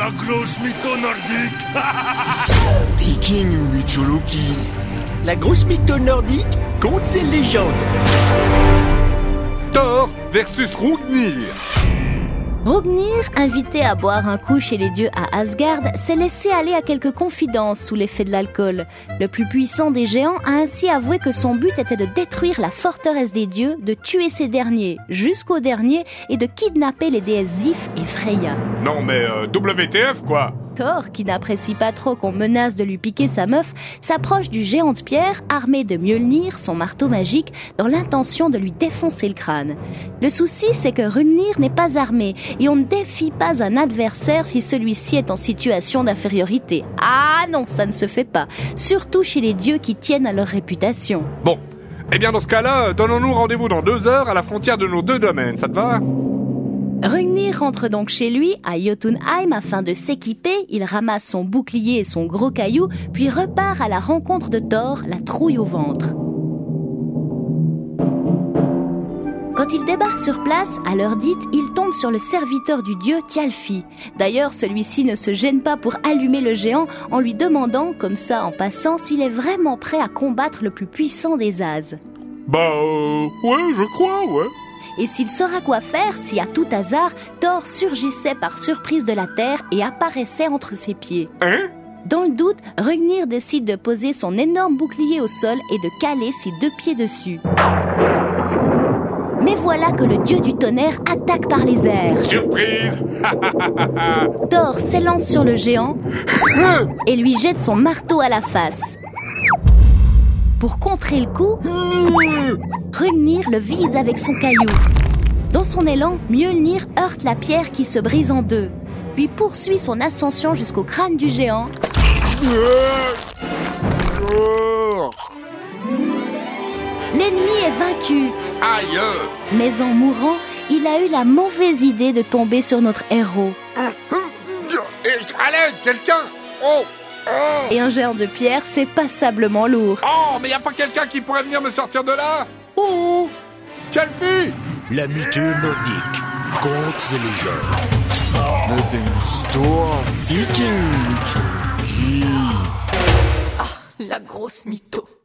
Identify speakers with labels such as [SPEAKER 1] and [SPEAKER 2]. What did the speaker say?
[SPEAKER 1] La grosse mytho nordique.
[SPEAKER 2] Viking mythologie. La grosse mytho nordique, contes et légendes.
[SPEAKER 3] Thor versus Hrungnir.
[SPEAKER 4] Hrungnir, invité à boire un coup chez les dieux à Asgard, s'est laissé aller à quelques confidences sous l'effet de l'alcool. Le plus puissant des géants a ainsi avoué que son but était de détruire la forteresse des dieux, de tuer ces derniers jusqu'au dernier et de kidnapper les déesses Sif et Freya.
[SPEAKER 3] Non mais WTF quoi.
[SPEAKER 4] Thor, qui n'apprécie pas trop qu'on menace de lui piquer sa meuf, s'approche du géant de pierre armé de Mjolnir, son marteau magique, dans l'intention de lui défoncer le crâne. Le souci, c'est que Hrungnir n'est pas armé et on ne défie pas un adversaire si celui-ci est en situation d'infériorité. Ah non, ça ne se fait pas, surtout chez les dieux qui tiennent à leur réputation.
[SPEAKER 3] Bon, eh bien dans ce cas-là, donnons-nous rendez-vous dans 2 heures à la frontière de nos 2 domaines, ça te va ?
[SPEAKER 4] Hrungnir rentre donc chez lui, à Jotunheim, afin de s'équiper. Il ramasse son bouclier et son gros caillou, puis repart à la rencontre de Thor, la trouille au ventre. Quand il débarque sur place, à l'heure dite, il tombe sur le serviteur du dieu Thjalfi. D'ailleurs, celui-ci ne se gêne pas pour allumer le géant en lui demandant, comme ça en passant, s'il est vraiment prêt à combattre le plus puissant des As.
[SPEAKER 3] Ouais, je crois, ouais.
[SPEAKER 4] Et s'il saura quoi faire si, à tout hasard, Thor surgissait par surprise de la terre et apparaissait entre ses pieds.
[SPEAKER 3] Hein ?
[SPEAKER 4] Dans le doute, Hrungnir décide de poser son énorme bouclier au sol et de caler ses 2 pieds dessus. Mais voilà que le dieu du tonnerre attaque par les airs.
[SPEAKER 3] Surprise.
[SPEAKER 4] Thor s'élance sur le géant et lui jette son marteau à la face. Pour contrer le coup, Hrungnir le vise avec son caillou. Dans son élan, Mjolnir heurte la pierre qui se brise en 2, puis poursuit son ascension jusqu'au crâne du géant. L'ennemi est vaincu.
[SPEAKER 3] Aïe.
[SPEAKER 4] Mais en mourant, il a eu la mauvaise idée de tomber sur notre héros.
[SPEAKER 3] Allez, quelqu'un. Oh.
[SPEAKER 4] Et un géant de pierre, c'est passablement lourd.
[SPEAKER 3] Oh, mais y a pas quelqu'un qui pourrait venir me sortir de là? Ouh, Thjalfi.
[SPEAKER 1] La mytho nordique, contes et légendes.
[SPEAKER 2] Histoire Viking mythologie.
[SPEAKER 5] Ah, la grosse mytho.